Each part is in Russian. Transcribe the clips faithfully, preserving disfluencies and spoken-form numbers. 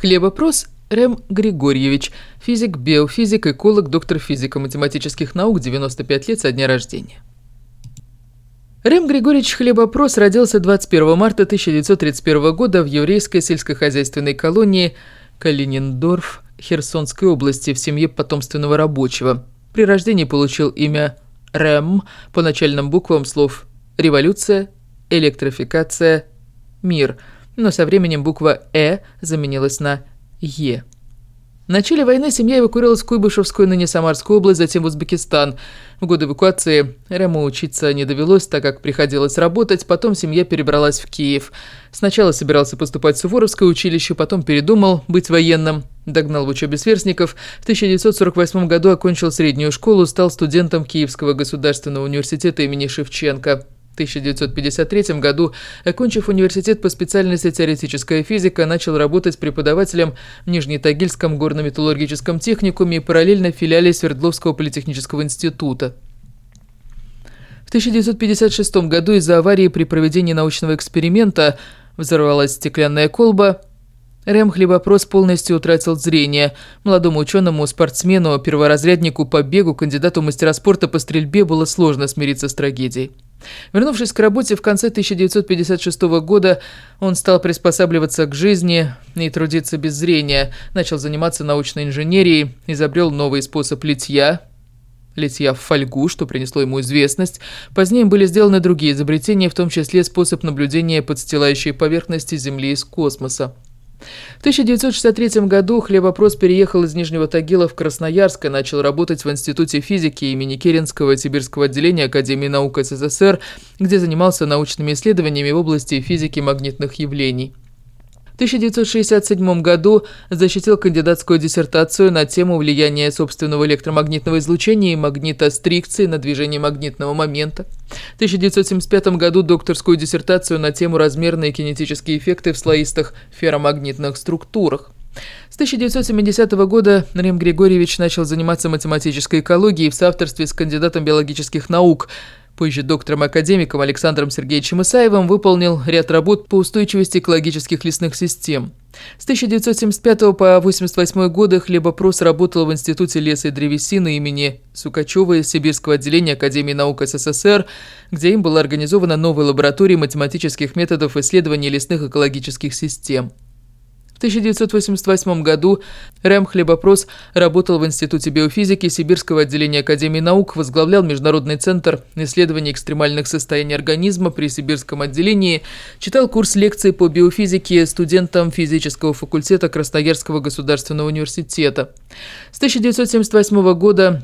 Хлебопрос Рэм Григорьевич, физик, биофизик, эколог, доктор физико-математических наук, девяносто пять лет со дня рождения. Рэм Григорьевич Хлебопрос родился двадцать первого марта тысяча девятьсот тридцать первого года в еврейской сельскохозяйственной колонии Калининдорф Херсонской области в семье потомственного рабочего. При рождении получил имя Рэм по начальным буквам слов «революция», «электрификация», «мир», но со временем буква «э» заменилась на «е». В начале войны семья эвакуировалась в Куйбышевскую, ныне Самарскую область, затем в Узбекистан. В годы эвакуации Рэму учиться не довелось, так как приходилось работать, потом семья перебралась в Киев. Сначала собирался поступать в Суворовское училище, потом передумал быть военным, догнал в учебе сверстников. В тысяча девятьсот сорок восьмом году окончил среднюю школу, стал студентом Киевского государственного университета имени Шевченко. В тысяча девятьсот пятьдесят третьем году, окончив университет по специальности теоретическая физика, начал работать преподавателем в Нижнетагильском горно-металлургическом техникуме и параллельно в филиале Свердловского политехнического института. В тысяча девятьсот пятьдесят шестом году из-за аварии при проведении научного эксперимента взорвалась стеклянная колба. Рэм Хлебопрос полностью утратил зрение. Молодому ученому, спортсмену, перворазряднику по бегу, кандидату в мастера спорта по стрельбе было сложно смириться с трагедией. Вернувшись к работе в конце тысяча девятьсот пятьдесят шестого года, он стал приспосабливаться к жизни и трудиться без зрения, начал заниматься научной инженерией, изобрел новый способ литья, литья в фольгу, что принесло ему известность. Позднее были сделаны другие изобретения, в том числе способ наблюдения подстилающей поверхности Земли из космоса. В тысяча девятьсот шестьдесят третьем году Хлебопрос переехал из Нижнего Тагила в Красноярск и начал работать в Институте физики имени Керенского Сибирского отделения Академии наук СССР, где занимался научными исследованиями в области физики магнитных явлений. В тысяча девятьсот шестьдесят седьмом году защитил кандидатскую диссертацию на тему влияния собственного электромагнитного излучения и магнитострикции на движение магнитного момента. В тысяча девятьсот семьдесят пятом году докторскую диссертацию на тему размерные кинетические эффекты в слоистых ферромагнитных структурах. С тысяча девятьсот семидесятого года Рэм Григорьевич начал заниматься математической экологией в соавторстве с кандидатом биологических наук. Позже доктором-академиком Александром Сергеевичем Исаевым выполнил ряд работ по устойчивости экологических лесных систем. С тысяча девятьсот семьдесят пятого по восемьдесят восьмой годы Хлебопрос работал в Институте леса и древесины имени Сукачева Сибирского отделения Академии наук СССР, где им была организована новая лаборатория математических методов исследования лесных экологических систем. В тысяча девятьсот восемьдесят восьмом году Рэм Хлебопрос работал в Институте биофизики Сибирского отделения Академии наук, возглавлял Международный центр исследований экстремальных состояний организма при Сибирском отделении, читал курс лекций по биофизике студентам физического факультета Красноярского государственного университета. С тысяча девятьсот семьдесят восьмого года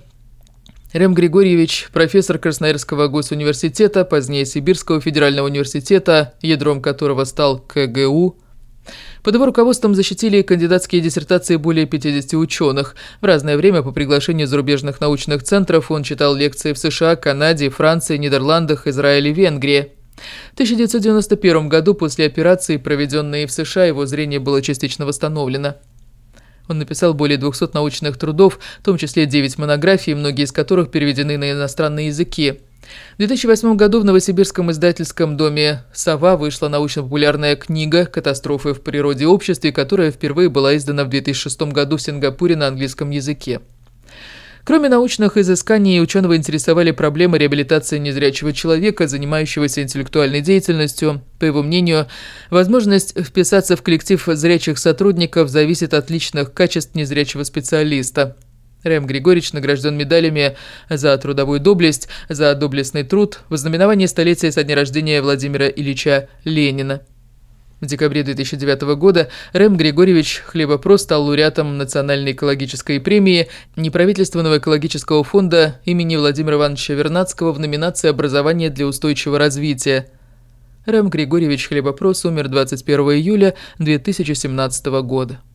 Рэм Григорьевич, профессор Красноярского госуниверситета, позднее Сибирского федерального университета, ядром которого стал КГУ. Под его руководством защитили кандидатские диссертации более пятидесяти ученых. В разное время по приглашению зарубежных научных центров он читал лекции в США, Канаде, Франции, Нидерландах, Израиле и Венгрии. В тысяча девятьсот девяносто первом году после операции, проведенной в США, его зрение было частично восстановлено. Он написал более двухсот научных трудов, в том числе девять монографий, многие из которых переведены на иностранные языки. В две тысячи восьмом году в новосибирском издательском доме «Сова» вышла научно-популярная книга «Катастрофы в природе и обществе», которая впервые была издана в две тысячи шестом году в Сингапуре на английском языке. Кроме научных изысканий, ученого интересовали проблемы реабилитации незрячего человека, занимающегося интеллектуальной деятельностью. По его мнению, возможность вписаться в коллектив зрячих сотрудников зависит от личных качеств незрячего специалиста. Рэм Григорьевич награжден медалями за трудовую доблесть, за доблестный труд, в ознаменование столетия со дня рождения Владимира Ильича Ленина. В декабре две тысячи девятого года Рэм Григорьевич Хлебопрос стал лауреатом Национальной экологической премии неправительственного экологического фонда имени Владимира Ивановича Вернадского в номинации «Образование для устойчивого развития». Рэм Григорьевич Хлебопрос умер двадцать первого июля две тысячи семнадцатого года.